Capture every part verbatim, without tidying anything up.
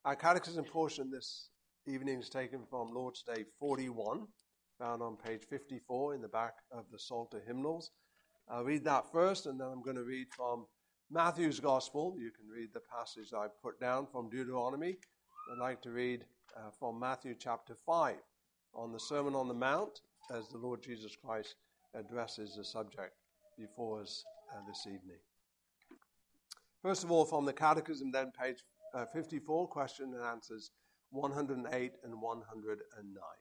Our catechism portion this evening is taken from Lord's Day forty-one, found on page fifty-four in the back of the Psalter hymnals. I'll read that first, and then I'm going to read from Matthew's Gospel. You can read the passage I put down from Deuteronomy. I'd like to read uh, from Matthew chapter five on the Sermon on the Mount as the Lord Jesus Christ addresses the subject before us uh, this evening. First of all, from the Catechism, then page uh, fifty-four, question and answers one hundred eight and one hundred nine.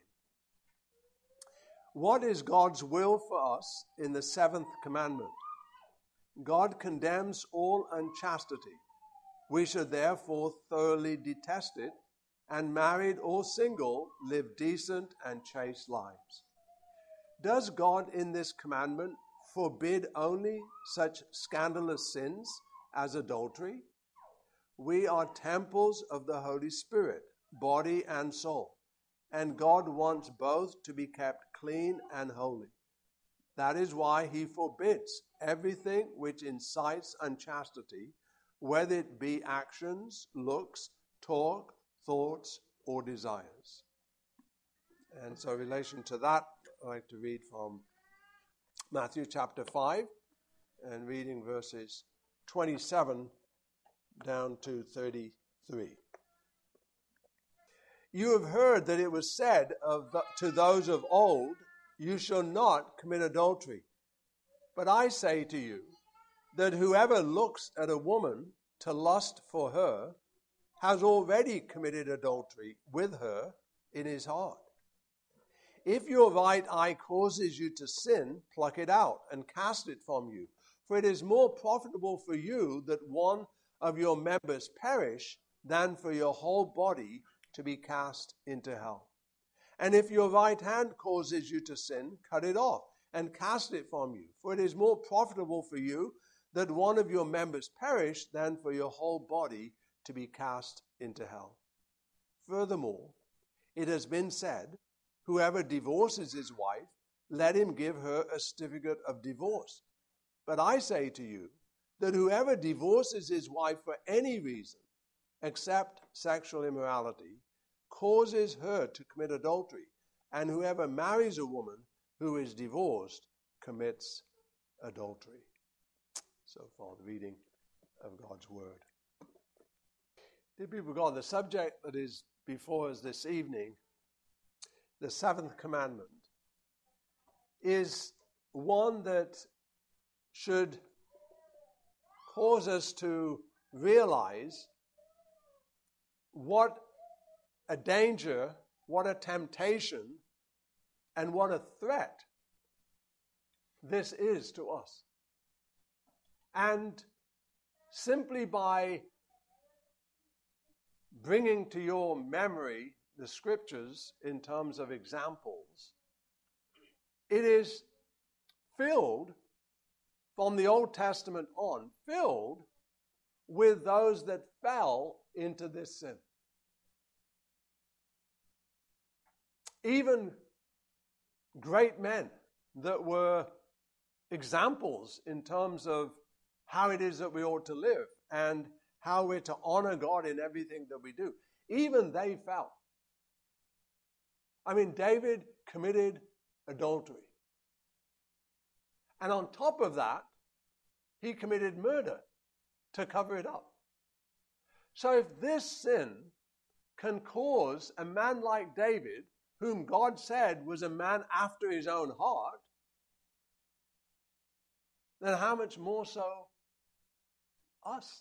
What is God's will for us in the seventh commandment? God condemns all unchastity. We should therefore thoroughly detest it, and married or single, live decent and chaste lives. Does God in this commandment forbid only such scandalous sins as adultery? We are temples of the Holy Spirit, body and soul, and God wants both to be kept clean and holy. That is why he forbids everything which incites unchastity, whether it be actions, looks, talk, thoughts, or desires. And so in relation to that, I'd like to read from Matthew chapter five, and reading verses twenty-seven down to thirty-three. You have heard that it was said of the, to those of old, you shall not commit adultery. But I say to you that whoever looks at a woman to lust for her has already committed adultery with her in his heart. If your right eye causes you to sin, pluck it out and cast it from you. For it is more profitable for you that one of your members perish than for your whole body to be cast into hell. And if your right hand causes you to sin, cut it off and cast it from you. For it is more profitable for you that one of your members perish than for your whole body to be cast into hell. Furthermore, it has been said, whoever divorces his wife, let him give her a certificate of divorce. But I say to you that whoever divorces his wife for any reason, except sexual immorality, causes her to commit adultery, and whoever marries a woman who is divorced commits adultery. So far, the reading of God's word. Dear people of God, the subject that is before us this evening, the seventh commandment, is one that should cause us to realize what a danger, what a temptation, and what a threat this is to us. And simply by bringing to your memory the scriptures in terms of examples, it is filled from the Old Testament on, filled with those that fell into this sin. Even great men that were examples in terms of how it is that we ought to live and how we're to honor God in everything that we do. Even they fell. I mean, David committed adultery. And on top of that, he committed murder to cover it up. So if this sin can cause a man like David, whom God said was a man after his own heart, then how much more so us?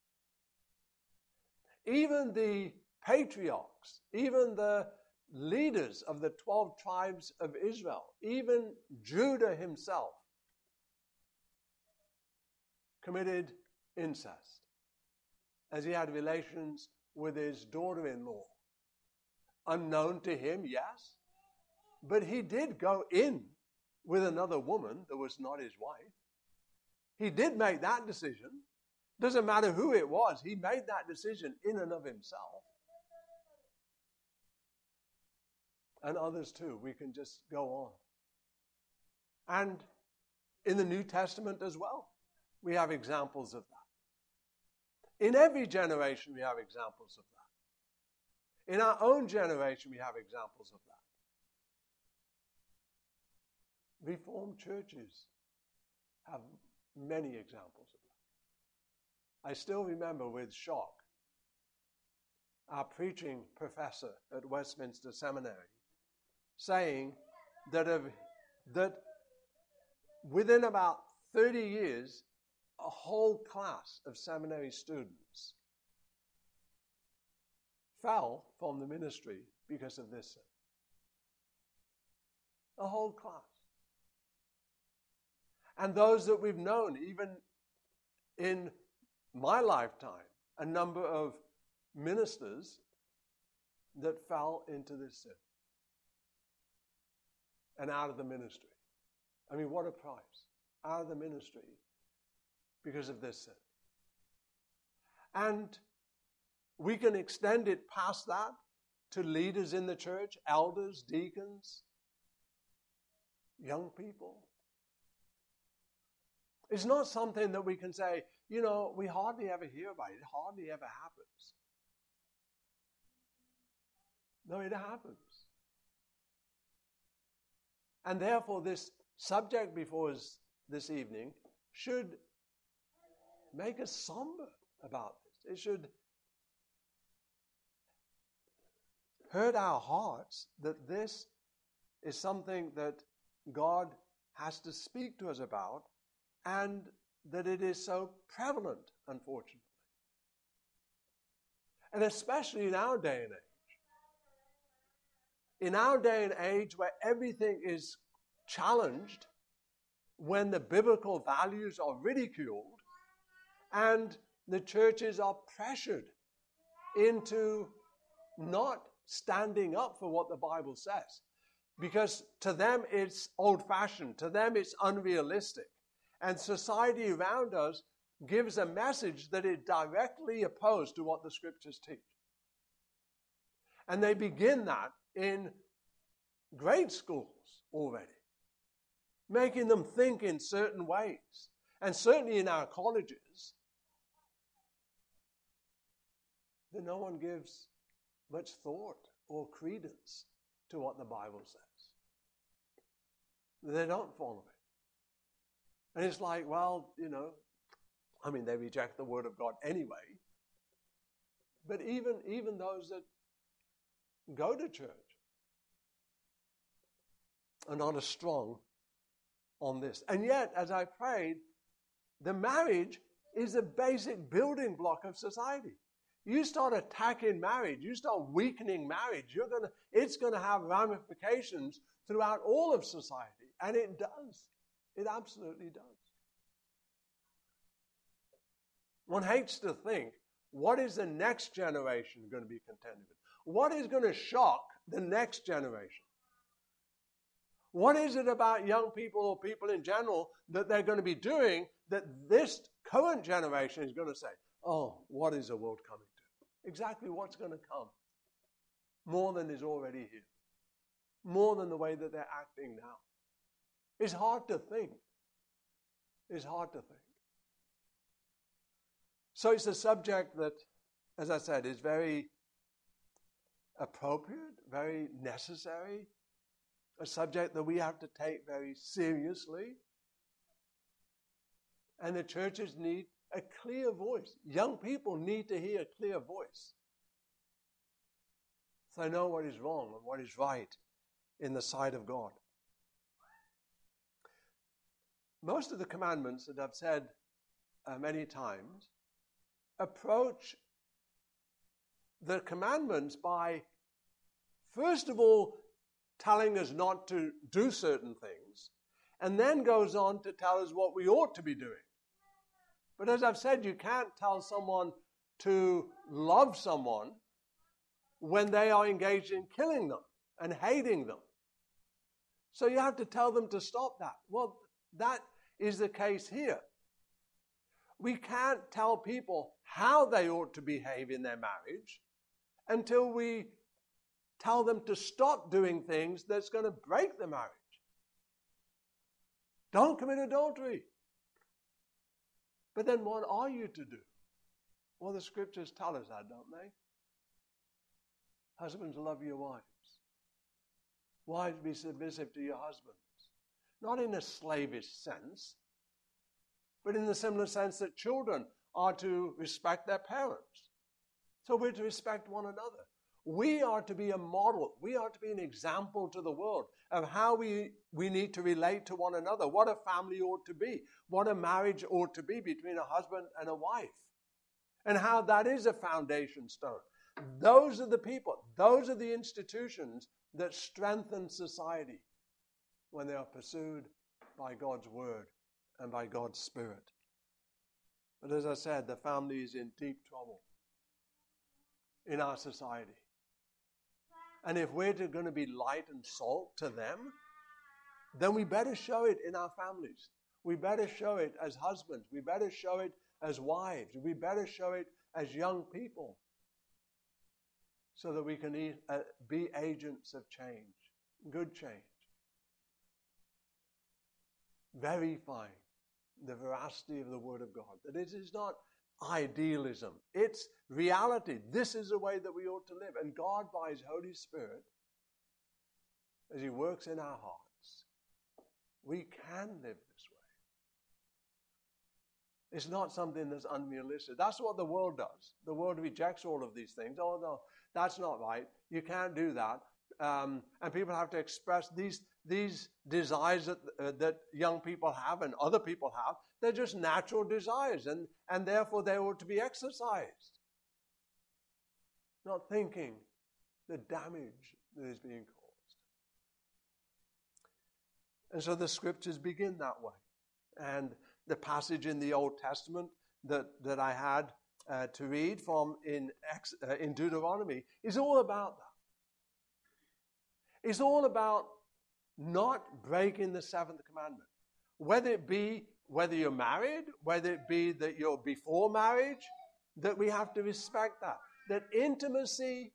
Even the patriarchs, even the leaders of the twelve tribes of Israel, even Judah himself, committed incest as he had relations with his daughter-in-law. Unknown to him, yes, but he did go in with another woman that was not his wife. He did make that decision. Doesn't matter who it was, he made that decision in and of himself. And others too, we can just go on. And in the New Testament as well, we have examples of that. In every generation, we have examples of that. In our own generation, we have examples of that. Reformed churches have many examples of that. I still remember with shock our preaching professor at Westminster Seminary saying that, of, that within about thirty years, a whole class of seminary students fell from the ministry because of this sin. A whole class. And those that we've known, even in my lifetime, a number of ministers that fell into this sin and out of the ministry. I mean, what a price. Out of the ministry because of this sin. And we can extend it past that to leaders in the church, elders, deacons, young people. It's not something that we can say, you know, we hardly ever hear about it. It hardly ever happens. No, it happens. And therefore, this subject before us this evening should make us somber about this. It should hurt our hearts that this is something that God has to speak to us about, and that it is so prevalent, unfortunately. And especially in our day and age. In our day and age where everything is challenged, when the biblical values are ridiculed, and the churches are pressured into not standing up for what the Bible says. Because to them it's old-fashioned, to them it's unrealistic. And society around us gives a message that is directly opposed to what the Scriptures teach. And they begin that in grade schools already, making them think in certain ways. And certainly in our colleges, that no one gives much thought or credence to what the Bible says. They don't follow it. And it's like, well, you know, I mean, they reject the Word of God anyway. But even, even those that go to church are not as strong on this. And yet, as I prayed, the marriage is a basic building block of society. You start attacking marriage, you start weakening marriage, you're gonna, it's going to have ramifications throughout all of society. And it does. It absolutely does. One hates to think, what is the next generation going to be contended with? What is going to shock the next generation? What is it about young people or people in general that they're going to be doing that this current generation is going to say, oh, what is the world coming to? Exactly what's going to come. More than is already here. More than the way that they're acting now. It's hard to think. It's hard to think. So it's a subject that, as I said, is very appropriate, very necessary, a subject that we have to take very seriously. And the churches need a clear voice. Young people need to hear a clear voice. So they know what is wrong and what is right in the sight of God. Most of the commandments that I've said uh, many times approach the commandments by, first of all, telling us not to do certain things, and then goes on to tell us what we ought to be doing. But as I've said, you can't tell someone to love someone when they are engaged in killing them and hating them. So you have to tell them to stop that. Well, that is the case here. We can't tell people how they ought to behave in their marriage until we tell them to stop doing things that's going to break the marriage. Don't commit adultery. But then what are you to do? Well, the Scriptures tell us that, don't they? Husbands, love your wives. Wives, be submissive to your husbands. Not in a slavish sense, but in the similar sense that children are to respect their parents. So we're to respect one another. We are to be a model. We are to be an example to the world of how we, we need to relate to one another, what a family ought to be, what a marriage ought to be between a husband and a wife, and how that is a foundation stone. Those are the people, those are the institutions that strengthen society when they are pursued by God's word and by God's Spirit. But as I said, the family is in deep trouble in our society. And if we're going to be light and salt to them, then we better show it in our families. We better show it as husbands. We better show it as wives. We better show it as young people, so that we can be agents of change, good change. Verifying the veracity of the Word of God. That it is not idealism. It's reality. This is the way that we ought to live. And God, by His Holy Spirit, as He works in our hearts, we can live this way. It's not something that's unrealistic. That's what the world does. The world rejects all of these things. Oh, no, that's not right. You can't do that. Um, and people have to express these these desires that uh, that young people have and other people have. They're just natural desires, and, and therefore they ought to be exercised. Not thinking the damage that is being caused. And so the scriptures begin that way. And the passage in the Old Testament that, that I had uh, to read from in, uh, in Deuteronomy is all about that. It's all about not breaking the seventh commandment. Whether it be whether you're married, whether it be that you're before marriage, that we have to respect that. That intimacy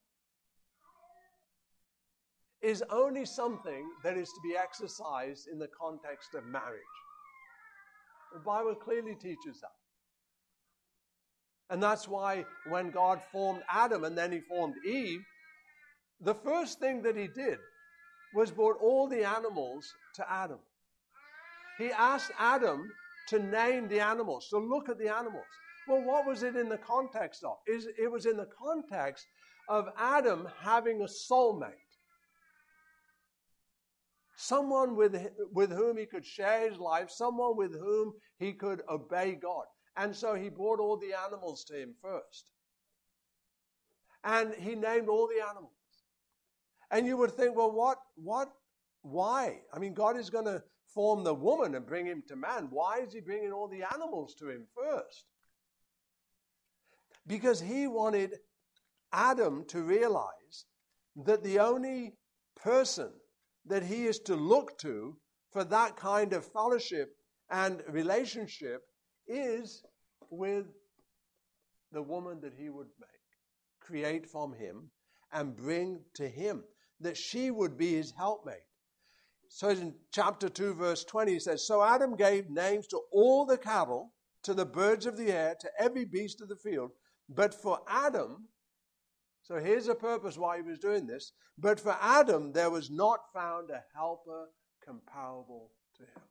is only something that is to be exercised in the context of marriage. The Bible clearly teaches that. And that's why when God formed Adam and then He formed Eve, the first thing that He did was brought all the animals to Adam. He asked Adam to name the animals, to look at the animals. Well, what was it in the context of? It was in the context of Adam having a soulmate. Someone with, with whom he could share his life, someone with whom he could obey God. And so he brought all the animals to him first. And he named all the animals. And you would think, well, what, what, why? I mean, God is going to form the woman and bring him to man. Why is He bringing all the animals to him first? Because He wanted Adam to realize that the only person that he is to look to for that kind of fellowship and relationship is with the woman that He would make, create from him, and bring to him, that she would be his helpmate. So in chapter two, verse twenty, it says, "So Adam gave names to all the cattle, to the birds of the air, to every beast of the field. But for Adam," so here's the purpose why he was doing this, "but for Adam there was not found a helper comparable to him."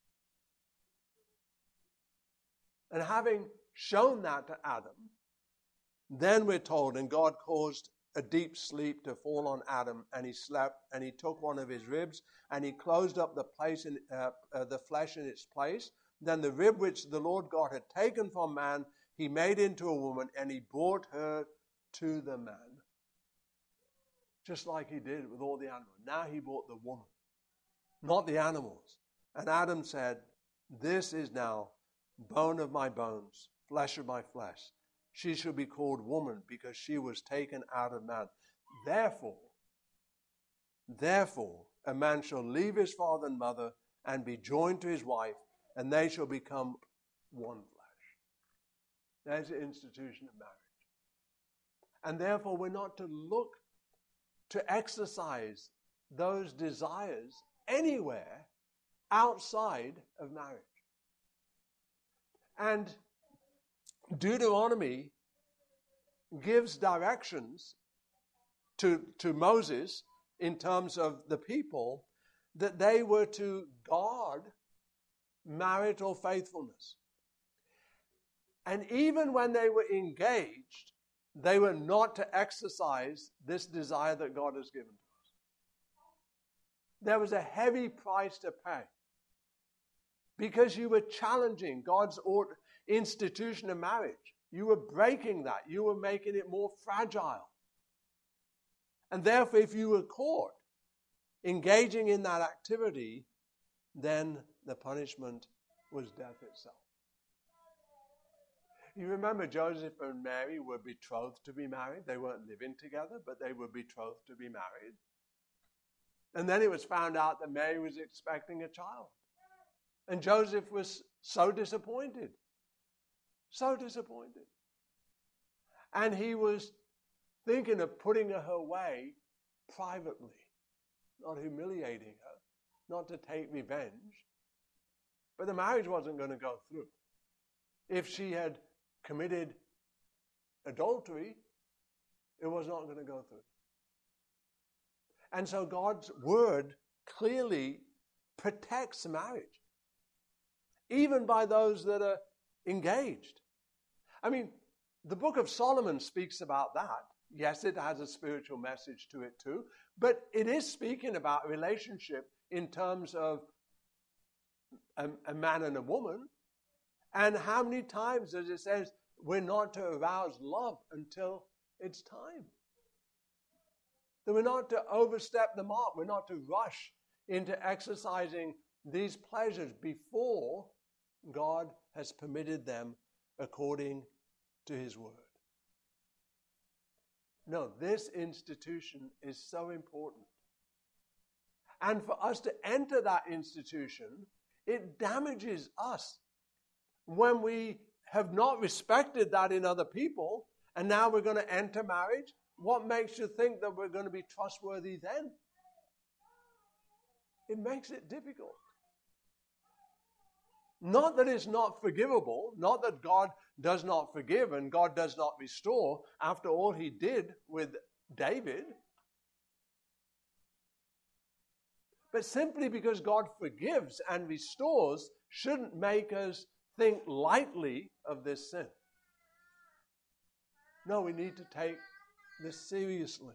And having shown that to Adam, then we're told, and God caused a deep sleep to fall on Adam, and he slept, and He took one of his ribs, and He closed up the place in uh, uh, the flesh in its place. Then the rib which the Lord God had taken from man, He made into a woman, and He brought her to the man. Just like He did with all the animals. Now He brought the woman, not the animals. And Adam said, "This is now bone of my bones, flesh of my flesh. She shall be called woman, because she was taken out of man. Therefore, therefore, a man shall leave his father and mother and be joined to his wife, and they shall become one flesh." There's the institution of marriage. And therefore, we're not to look to exercise those desires anywhere outside of marriage. And Deuteronomy gives directions to, to Moses in terms of the people, that they were to guard marital faithfulness. And even when they were engaged, they were not to exercise this desire that God has given to us. There was a heavy price to pay because you were challenging God's institution of marriage. You were breaking that. You were making it more fragile. And therefore, if you were caught engaging in that activity, then the punishment was death itself. You remember Joseph and Mary were betrothed to be married. They weren't living together, but they were betrothed to be married. And then it was found out that Mary was expecting a child. And Joseph was so disappointed. So disappointed. And he was thinking of putting her away privately, not humiliating her, not to take revenge. But the marriage wasn't going to go through. If she had committed adultery, it was not going to go through. And so God's word clearly protects marriage, even by those that are engaged. I mean, the book of Solomon speaks about that. Yes, it has a spiritual message to it too, but it is speaking about relationship in terms of a, a man and a woman. And how many times does it say we're not to arouse love until it's time? That we're not to overstep the mark. We're not to rush into exercising these pleasures before God has permitted them according to his word. No, this institution is so important. And for us to enter that institution, it damages us. When we have not respected that in other people, and now we're going to enter marriage, what makes you think that we're going to be trustworthy then? It makes it difficult. Not that it's not forgivable, not that God does not forgive and God does not restore, after all he did with David. But simply because God forgives and restores shouldn't make us think lightly of this sin. No, we need to take this seriously.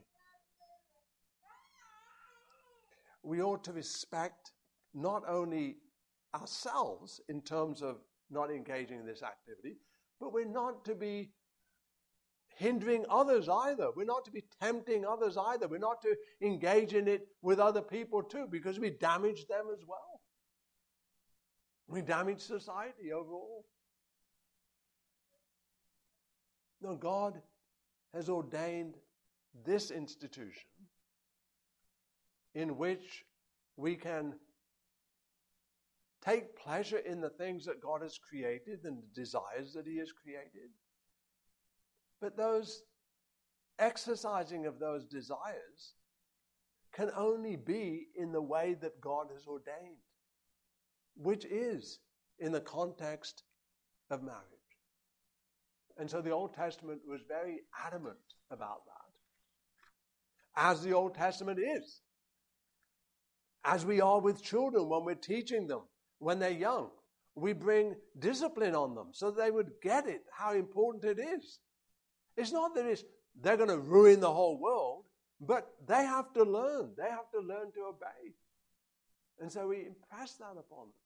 We ought to respect not only ourselves in terms of not engaging in this activity, but we're not to be hindering others either. We're not to be tempting others either. We're not to engage in it with other people too, because we damage them as well. We damage society overall. No, God has ordained this institution in which we can take pleasure in the things that God has created and the desires that he has created. But those exercising of those desires can only be in the way that God has ordained, which is in the context of marriage. And so the Old Testament was very adamant about that, as the Old Testament is. As we are with children when we're teaching them, when they're young, we bring discipline on them so that they would get it, how important it is. It's not that it's, they're going to ruin the whole world, but they have to learn. They have to learn to obey. And so we impress that upon them.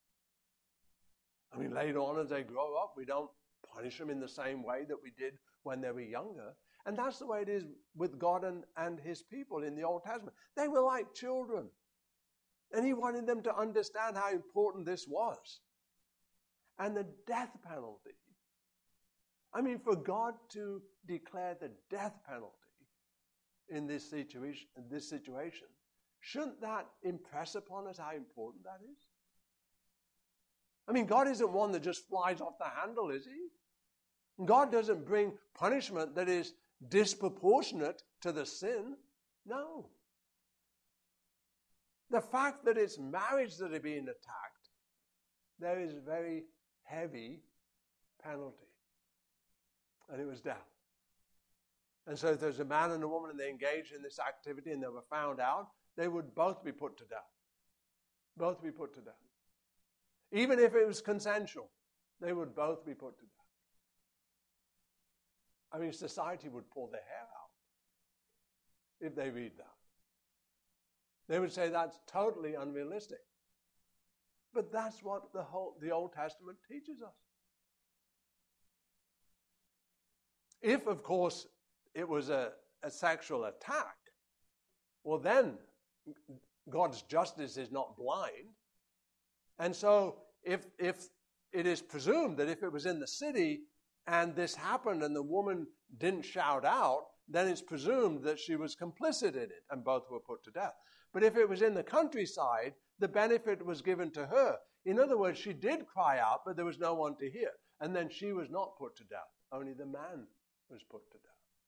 I mean, later on as they grow up, we don't punish them in the same way that we did when they were younger. And that's the way it is with God and, and his people in the Old Testament. They were like children. And he wanted them to understand how important this was. And the death penalty. I mean, for God to declare the death penalty in this situation, in this situation, shouldn't that impress upon us how important that is? I mean, God isn't one that just flies off the handle, is he? God doesn't bring punishment that is disproportionate to the sin. No. The fact that it's marriage that are being attacked, there is a very heavy penalty. And it was death. And so if there's a man and a woman and they engaged in this activity and they were found out, they would both be put to death. Both be put to death. Even if it was consensual, they would both be put to death. I mean, society would pull their hair out if they read that. They would say that's totally unrealistic. But that's what the whole the Old Testament teaches us. If, of course, it was a, a sexual attack, well then God's justice is not blind. And so if if it is presumed that if it was in the city and this happened and the woman didn't shout out, then it's presumed that she was complicit in it and both were put to death. But if it was in the countryside, the benefit was given to her. In other words, she did cry out, but there was no one to hear. And then she was not put to death. Only the man was put to death.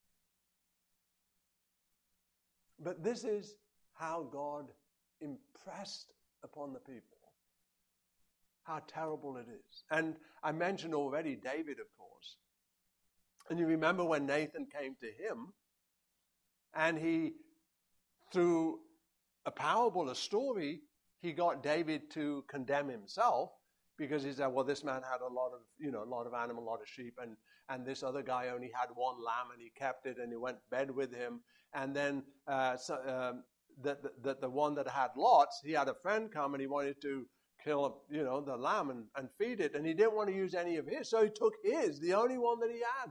But this is how God impressed upon the people how terrible it is. And I mentioned already David, of course. And you remember when Nathan came to him, and he, through a parable, a story, he got David to condemn himself, because he said, well, this man had a lot of, you know, a lot of animal, a lot of sheep, and, and this other guy only had one lamb, and he kept it, and he went to bed with him. And then uh, so, um, that the, the, the one that had lots, he had a friend come, and he wanted to kill, you know, the lamb and, and feed it, and he didn't want to use any of his, so he took his, the only one that he had.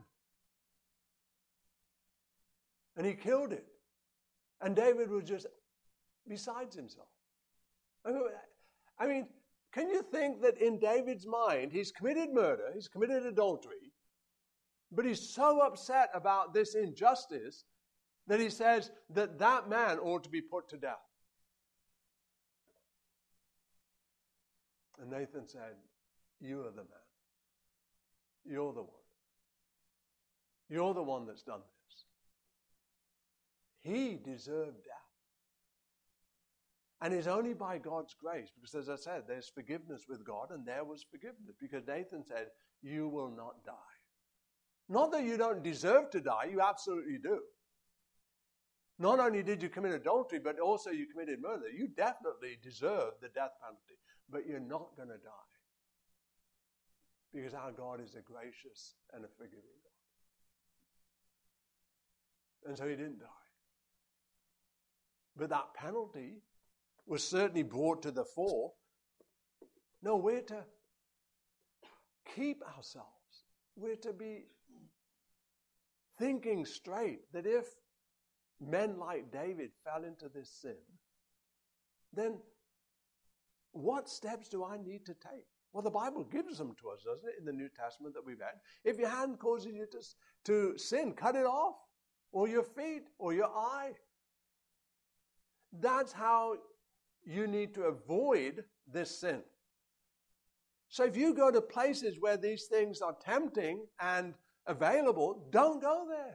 And he killed it. And David was just besides himself. I mean, I mean, can you think that in David's mind, he's committed murder, he's committed adultery, but he's so upset about this injustice that he says that that man ought to be put to death. And Nathan said, you are the man. You're the one. You're the one that's done this. He deserved death. And it's only by God's grace, because as I said, there's forgiveness with God, and there was forgiveness, because Nathan said, you will not die. Not that you don't deserve to die, you absolutely do. Not only did you commit adultery, but also you committed murder. You definitely deserve the death penalty, but you're not going to die. Because our God is a gracious and a forgiving God. And so he didn't die. But that penalty was certainly brought to the fore. No, we're to keep ourselves. We're to be thinking straight that if men like David fell into this sin, then what steps do I need to take? Well, the Bible gives them to us, doesn't it, in the New Testament that we've read. If your hand causes you to, to sin, cut it off, or your feet, or your eye. That's how you need to avoid this sin. So if you go to places where these things are tempting and available, don't go there.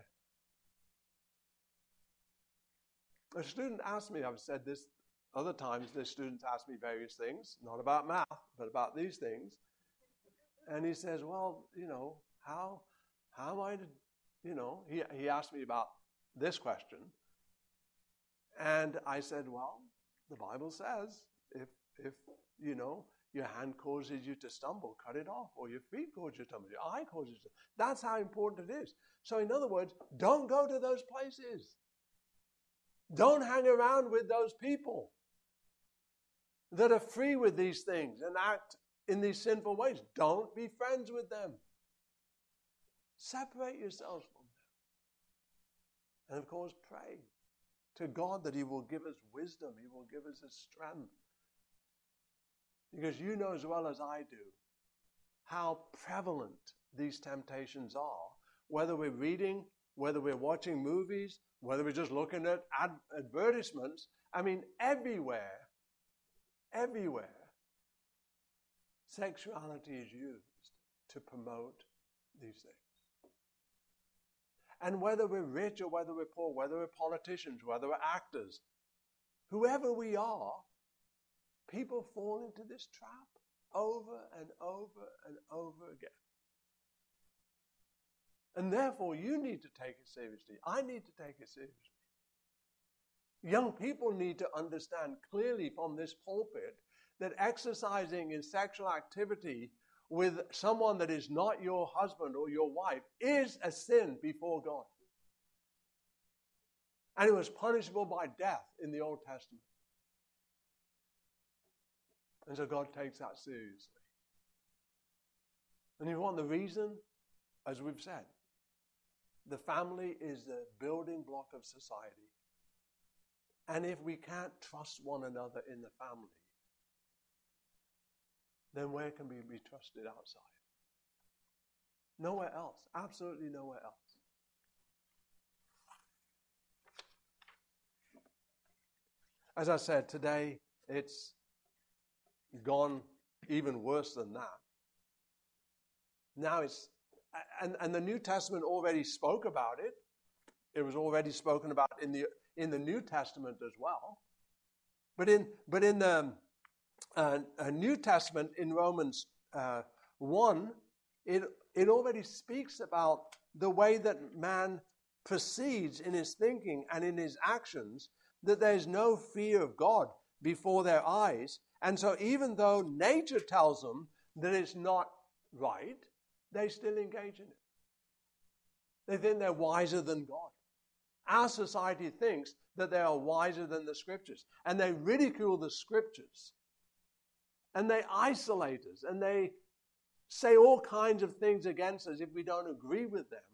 A student asked me, I've said this other times, the students ask me various things, not about math, but about these things. And he says, well, you know, how, how am I to, you know, he, he asked me about this question. And I said, well, the Bible says, if, if you know, your hand causes you to stumble, cut it off. Or your feet cause you to stumble, your eye causes you to. That's how important it is. So in other words, don't go to those places. Don't hang around with those people that are free with these things and act in these sinful ways. Don't be friends with them. Separate yourselves from them. And of course, pray to God that he will give us wisdom. He will give us his strength. Because you know as well as I do how prevalent these temptations are. Whether we're reading, whether we're watching movies, whether we're just looking at ad- advertisements. I mean, everywhere, everywhere, sexuality is used to promote these things. And whether we're rich or whether we're poor, whether we're politicians, whether we're actors, whoever we are, people fall into this trap over and over and over again. And therefore, you need to take it seriously. I need to take it seriously. Young people need to understand clearly from this pulpit that exercising in sexual activity with someone that is not your husband or your wife is a sin before God. And it was punishable by death in the Old Testament. And so God takes that seriously. And you want the reason? As we've said, the family is the building block of society. And if we can't trust one another in the family, then where can we be trusted outside? Nowhere else. Absolutely nowhere else. As I said, today it's gone even worse than that. Now it's, and, and the New Testament already spoke about it. It was already spoken about in the in the New Testament as well. But in but in the uh, uh, New Testament, in Romans uh, one, it it already speaks about the way that man proceeds in his thinking and in his actions, that there's no fear of God before their eyes. And so even though nature tells them that it's not right, they still engage in it. They think they're wiser than God. Our society thinks that they are wiser than the Scriptures. And they ridicule the Scriptures. And they isolate us. And they say all kinds of things against us if we don't agree with them.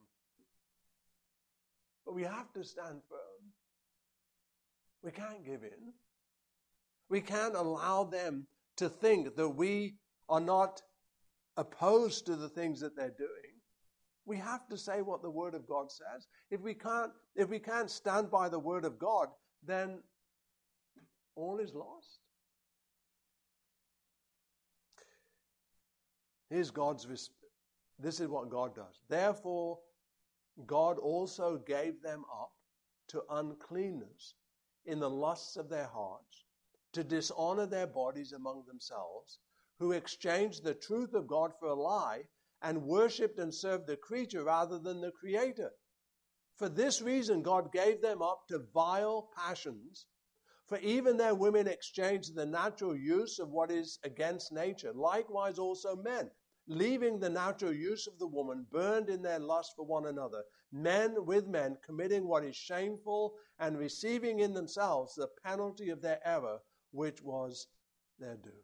But we have to stand firm. We can't give in. We can't allow them to think that we are not opposed to the things that they're doing. We have to say what the Word of God says. If we can't, if we can't stand by the Word of God, then all is lost. Here's God's resp- this is what God does. Therefore, God also gave them up to uncleanness in the lusts of their hearts, to dishonor their bodies among themselves, who exchanged the truth of God for a lie, and worshipped and served the creature rather than the Creator. For this reason, God gave them up to vile passions, for even their women exchanged the natural use of what is against nature. Likewise also men, leaving the natural use of the woman, burned in their lust for one another, men with men, committing what is shameful, and receiving in themselves the penalty of their error, which was their due.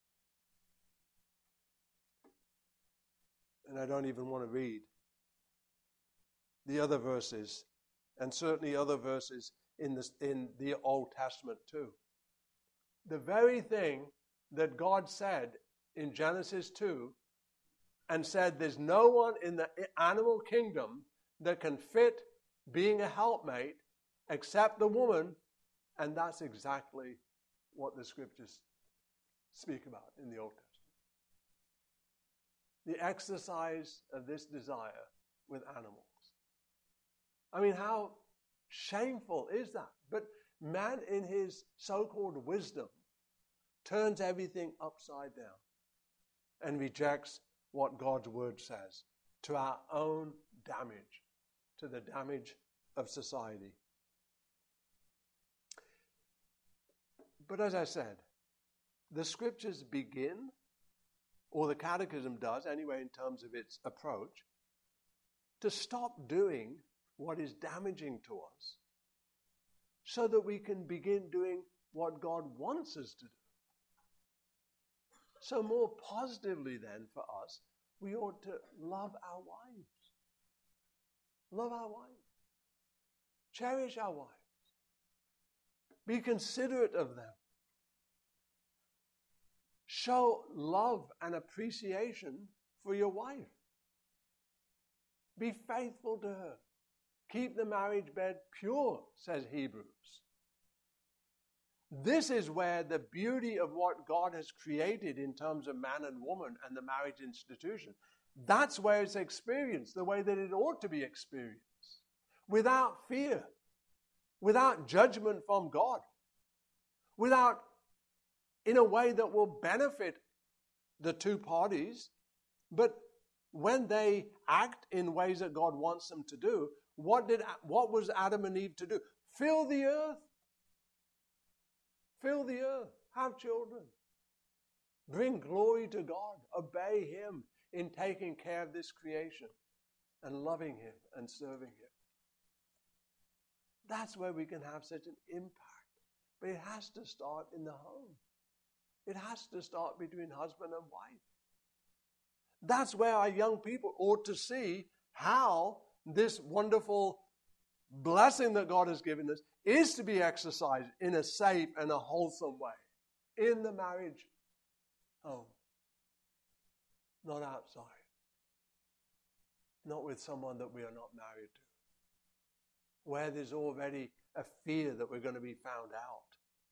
And I don't even want to read the other verses, and certainly other verses in, this, in the Old Testament too. The very thing that God said in Genesis two, and said there's no one in the animal kingdom that can fit being a helpmate except the woman, and that's exactly what the Scriptures speak about in the Old Testament. The exercise of this desire with animals. I mean, how shameful is that? But man, in his so-called wisdom, turns everything upside down and rejects what God's Word says, to our own damage, to the damage of society. But as I said, the Scriptures begin, or the Catechism does, anyway, in terms of its approach, to stop doing what is damaging to us so that we can begin doing what God wants us to do. So more positively then for us, we ought to love our wives. Love our wives. Cherish our wives. Be considerate of them. Show love and appreciation for your wife. Be faithful to her. Keep the marriage bed pure, says Hebrews. This is where the beauty of what God has created in terms of man and woman and the marriage institution, that's where it's experienced the way that it ought to be experienced. Without fear. Without judgment from God. Without in a way that will benefit the two parties, but when they act in ways that God wants them to do, what did what was Adam and Eve to do? Fill the earth. Fill the earth. Have children. Bring glory to God. Obey Him in taking care of this creation and loving Him and serving Him. That's where we can have such an impact. But it has to start in the home. It has to start between husband and wife. That's where our young people ought to see how this wonderful blessing that God has given us is to be exercised in a safe and a wholesome way in the marriage home, not outside, not with someone that we are not married to, where there's already a fear that we're going to be found out.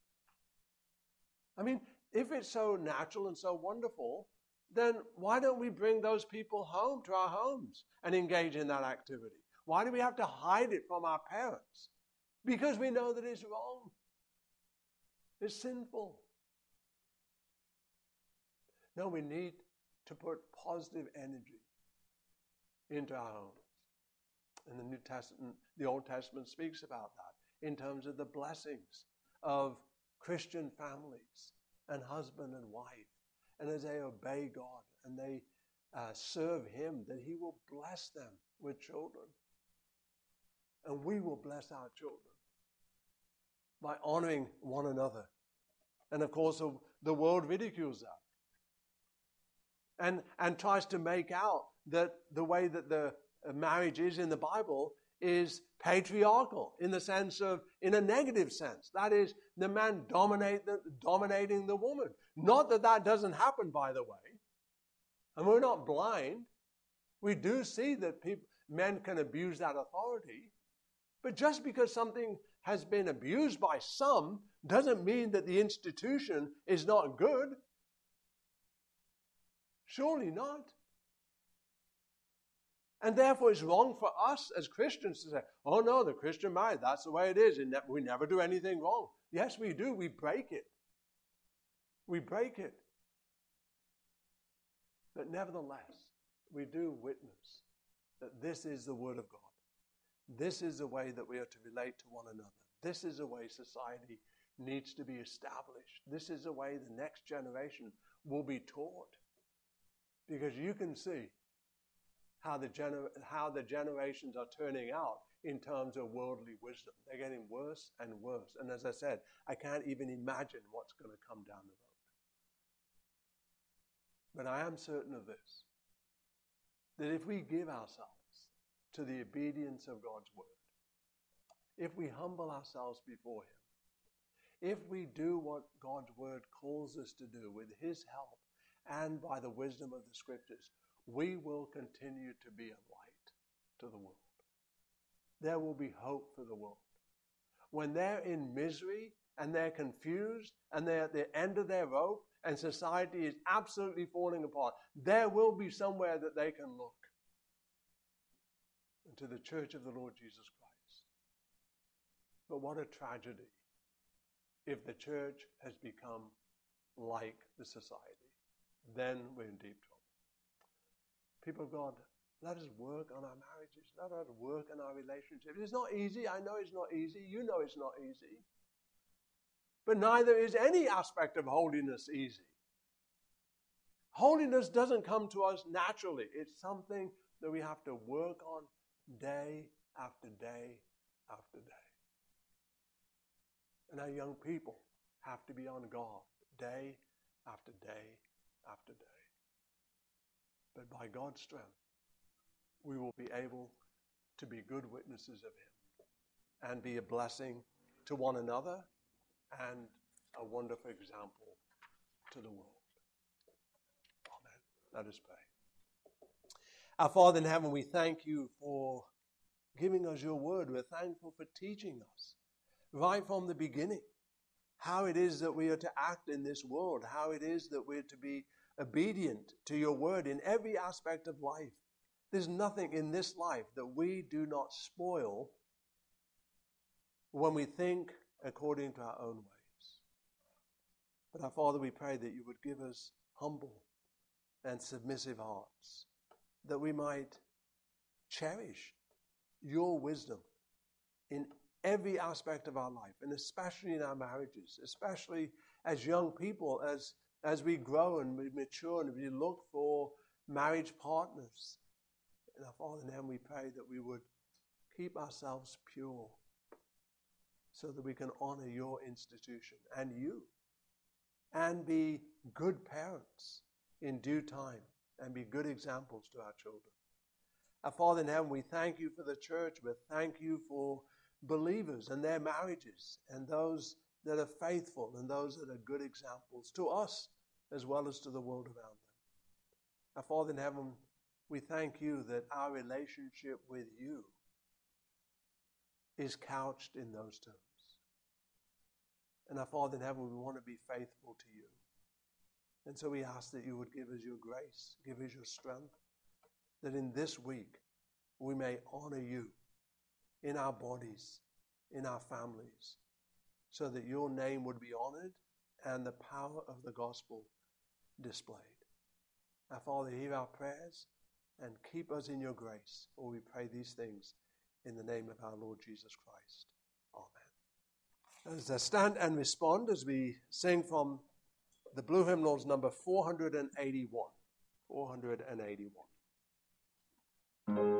I mean, if it's so natural and so wonderful, then why don't we bring those people home to our homes and engage in that activity? Why do we have to hide it from our parents? Because we know that it's wrong. It's sinful. No, we need to put positive energy into our homes. And the New Testament, the Old Testament speaks about that in terms of the blessings of Christian families and husband and wife. And as they obey God and they uh, serve Him, that He will bless them with children. And we will bless our children by honoring one another. And of course, the world ridicules that. And, and tries to make out that the way that the marriage is in the Bible is patriarchal in the sense of, in a negative sense. That is, the man dominate the, dominating the woman. Not that that doesn't happen, by the way. And we're not blind. We do see that people, men can abuse that authority. But just because something has been abused by some doesn't mean that the institution is not good. Surely not. And therefore it's wrong for us as Christians to say, oh no, the Christian marriage, that's the way it is. And we never do anything wrong. Yes, we do. We break it. We break it. But nevertheless, we do witness that this is the Word of God. This is the way that we are to relate to one another. This is the way society needs to be established. This is the way the next generation will be taught. Because you can see how the, gener- how the generations are turning out in terms of worldly wisdom. They're getting worse and worse. And as I said, I can't even imagine what's going to come down the road. But I am certain of this, that if we give ourselves to the obedience of God's word, if we humble ourselves before Him, if we do what God's word calls us to do with His help and by the wisdom of the Scriptures, we will continue to be a light to the world. There will be hope for the world. When they're in misery and they're confused and they're at the end of their rope and society is absolutely falling apart, there will be somewhere that they can look. And to the church of the Lord Jesus Christ. But what a tragedy if the church has become like the society. Then we're in deep trouble. People of God, let us work on our marriages. Let us work on our relationships. It's not easy. I know it's not easy. You know it's not easy. But neither is any aspect of holiness easy. Holiness doesn't come to us naturally. It's something that we have to work on day after day after day. And our young people have to be on guard day after day after day. But by God's strength, we will be able to be good witnesses of Him and be a blessing to one another and a wonderful example to the world. Amen. Let us pray. Our Father in heaven, we thank You for giving us Your word. We're thankful for teaching us right from the beginning how it is that we are to act in this world, how it is that we're to be obedient to Your word in every aspect of life. There's nothing in this life that we do not spoil when we think according to our own ways. But our Father, we pray that You would give us humble and submissive hearts that we might cherish your wisdom in every aspect of our life, and especially in our marriages, especially as young people, as, as we grow and we mature and we look for marriage partners. And our Father in heaven, we pray that we would keep ourselves pure so that we can honor your institution and you, and be good parents in due time and be good examples to our children. Our Father in heaven, we thank you for the church, but thank you for believers and their marriages, and those that are faithful and those that are good examples to us as well as to the world around them. Our Father in heaven, we thank you that our relationship with you is couched in those terms. And our Father in heaven, we want to be faithful to you. And so we ask that you would give us your grace, give us your strength, that in this week we may honor you in our bodies, in our families, so that your name would be honored and the power of the gospel displayed. Our Father, hear our prayers and keep us in your grace, for we pray these things in the name of our Lord Jesus Christ. Amen. As I stand and respond as we sing from the Blue Hymnals number four hundred eighty-one. four hundred eighty-one.